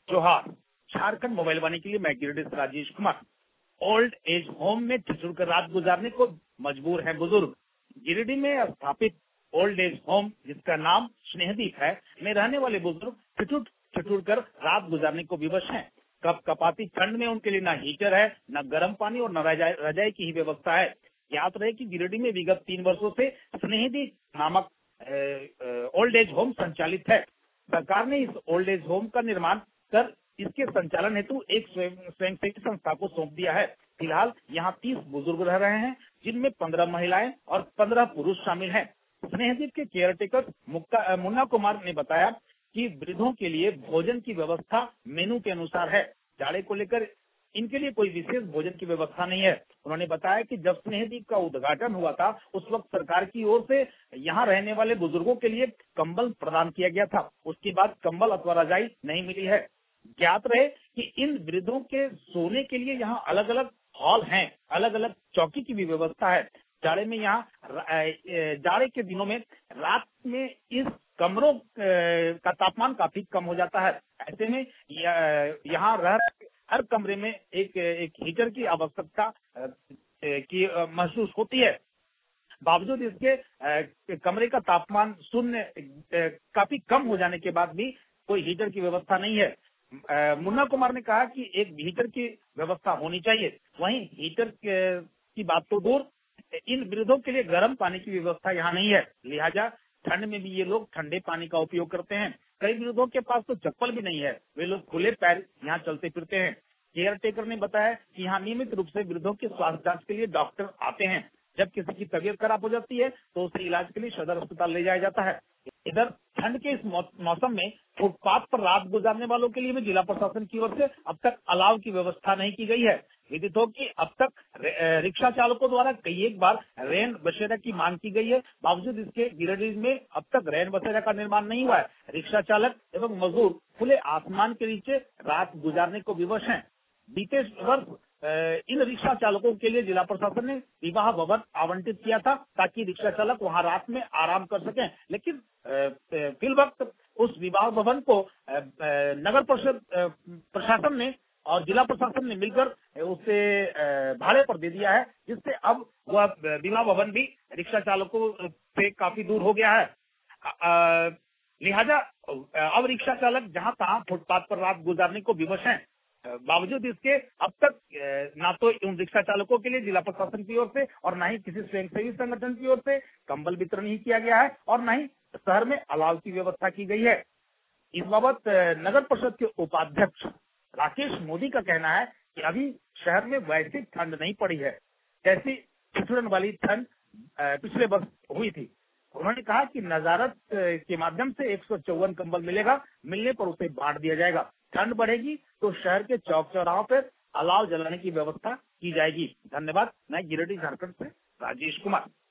जोहार। झारखंड मोबाइल वाणी के लिए मैं गिरिडीह से Rajesh Kumar. Old age home में ठिठुर कर रात गुजारने को मजबूर है बुजुर्ग। गिरिडीह में स्थापित ओल्ड एज होम, जिसका नाम स्नेहदीप है, में रहने वाले बुजुर्ग ठिठुर ठिठुर कर रात गुजारने को विवश हैं। कपकपाती ठंड में उनके लिए न हीटर है, न गर्म पानी और न रजाई की ही व्यवस्था है। याद रहे कि गिरिडीह में विगत 3 वर्षों से स्नेहदीप नामक ओल्ड एज होम संचालित है। सरकार ने इस ओल्ड एज होम का निर्माण कर इसके संचालन हेतु एक स्वयंसेवी संस्था को सौंप दिया है। फिलहाल यहाँ 30 बुजुर्ग रह रहे हैं, जिनमें 15 महिलाएं और 15 पुरुष शामिल हैं। स्नेहदीप के केयरटेकर मुन्ना कुमार ने बताया कि वृद्धों के लिए भोजन की व्यवस्था मेनू के अनुसार है। जाड़े को लेकर इनके लिए कोई विशेष भोजन की व्यवस्था नहीं है। उन्होंने बताया कि जब स्नेहदीप का उद्घाटन हुआ था, उस वक्त सरकार की ओर से यहाँ रहने वाले बुजुर्गों के लिए कंबल प्रदान किया गया था। उसके बाद कंबल अथवा रजाई नहीं मिली है। ज्ञात रहे कि इन वृद्धों के सोने के लिए यहाँ अलग अलग हॉल हैं, अलग अलग चौकी की भी व्यवस्था है। जाड़े में यहाँ जाड़े के दिनों में रात में इस कमरों का तापमान काफी कम हो जाता है। ऐसे में यहाँ हर कमरे में एक हीटर की आवश्यकता की महसूस होती है। बावजूद इसके कमरे का तापमान शून्य काफी कम हो जाने के बाद भी कोई हीटर की व्यवस्था नहीं है। मुन्ना कुमार ने कहा कि एक हीटर की व्यवस्था होनी चाहिए। वहीं हीटर की बात तो दूर, इन वृद्धों के लिए गर्म पानी की व्यवस्था यहाँ नहीं है। लिहाजा ठंड में भी ये लोग ठंडे पानी का उपयोग करते हैं। कई वृद्धों के पास तो चप्पल भी नहीं है, वे लोग खुले पैर यहाँ चलते फिरते हैं। केयर टेकर ने बताया कि यहाँ नियमित रूप से वृद्धों के स्वास्थ्य जांच के लिए डॉक्टर आते हैं। जब किसी की तबीयत खराब हो जाती है तो उसे इलाज के लिए सदर अस्पताल ले जाया जाता है। इधर ठंड के इस मौसम में फुटपाथ पर रात गुजारने वालों के लिए भी जिला प्रशासन की ओर से अब तक अलाव की व्यवस्था नहीं की गई है। विदित हो कि अब तक रिक्शा चालकों द्वारा कई एक बार रैन बसेरा की मांग की गई है। बावजूद इसके गिरिडीह में अब तक रैन बसेरा का निर्माण नहीं हुआ है। रिक्शा चालक एवं मजदूर खुले आसमान के नीचे रात गुजारने को विवश हैं। बीते वर्ष इन रिक्शा चालकों के लिए जिला प्रशासन ने विवाह भवन आवंटित किया था, ताकि रिक्शा चालक वहां रात में आराम कर सकें। लेकिन फिल वक्त उस विवाह भवन को नगर परिषद प्रशासन ने और जिला प्रशासन ने मिलकर उसे भाड़े पर दे दिया है, जिससे अब वह विवाह भवन भी रिक्शा चालकों से काफी दूर हो गया है। लिहाजा अब रिक्शा चालक जहां तहां फुटपाथ पर रात गुजारने को विवश हैं। बावजूद इसके अब तक ना तो उन रिक्शा चालकों के लिए जिला प्रशासन की ओर से और न ही किसी स्वयंसेवी संगठन की ओर से कंबल वितरण ही किया गया है और न ही शहर में अलाव की व्यवस्था की गई है। इस बाबत नगर परिषद के उपाध्यक्ष राकेश मोदी का कहना है कि अभी शहर में वैसी ठंड नहीं पड़ी है जैसी ठिठुरन वाली ठंड पिछले वर्ष हुई थी। उन्होंने कहा कि नजारत के माध्यम से 154 कंबल मिलेगा, मिलने पर उसे बांट दिया जाएगा। ठंड बढ़ेगी तो शहर के चौक चौराहों पर अलाव जलाने की व्यवस्था की जाएगी। धन्यवाद। मैं गिरिडीह झारखंड से राजेश कुमार।